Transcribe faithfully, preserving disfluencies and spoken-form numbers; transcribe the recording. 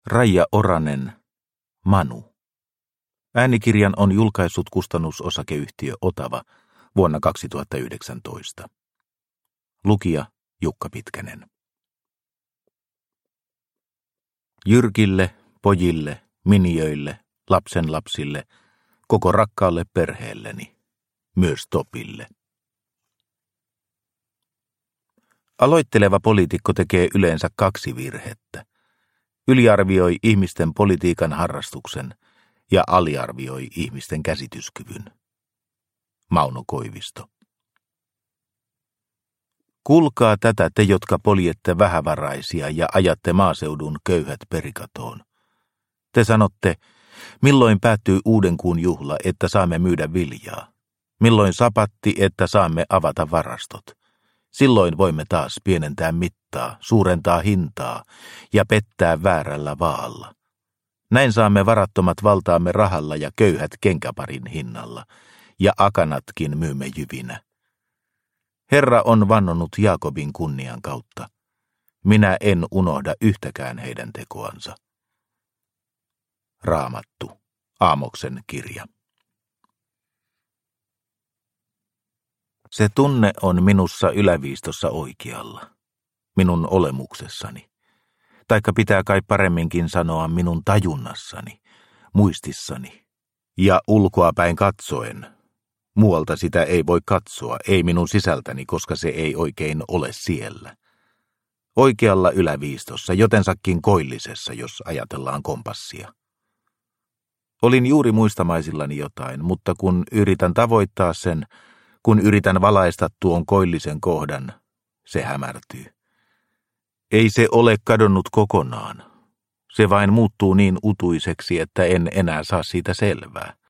Raija Oranen, Manu. Äänikirjan on julkaissut kustannusosakeyhtiö Otava vuonna kaksituhattayhdeksäntoista. Lukija Jukka Pitkänen. Jyrkille, pojille, minijöille, lapsenlapsille, koko rakkaalle perheelleni, myös Topille. Aloitteleva poliitikko tekee yleensä kaksi virhettä. Yliarvioi ihmisten politiikan harrastuksen ja aliarvioi ihmisten käsityskyvyn. Mauno Koivisto. Kuulkaa tätä te, jotka poljette vähävaraisia ja ajatte maaseudun köyhät perikatoon. Te sanotte, milloin päättyy uudenkuun juhla, että saamme myydä viljaa? Milloin sapatti, että saamme avata varastot? Silloin voimme taas pienentää mittaa, suurentaa hintaa ja pettää väärällä vaalla. Näin saamme varattomat valtaamme rahalla ja köyhät kenkäparin hinnalla, ja akanatkin myymme jyvinä. Herra on vannonut Jaakobin kunnian kautta. Minä en unohda yhtäkään heidän tekoansa. Raamattu, Aamoksen kirja. Se tunne on minussa yläviistossa oikealla, minun olemuksessani, taikka pitää kai paremminkin sanoa minun tajunnassani, muistissani ja ulkoapäin katsoen. Muualta sitä ei voi katsoa, ei minun sisältäni, koska se ei oikein ole siellä. Oikealla yläviistossa, jotensakin koillisessa, jos ajatellaan kompassia. Olin juuri muistamaisillani jotain, mutta kun yritän tavoittaa sen, kun yritän valaista tuon koillisen kohdan, se hämärtyy. Ei se ole kadonnut kokonaan. Se vain muuttuu niin utuiseksi, että en enää saa siitä selvää.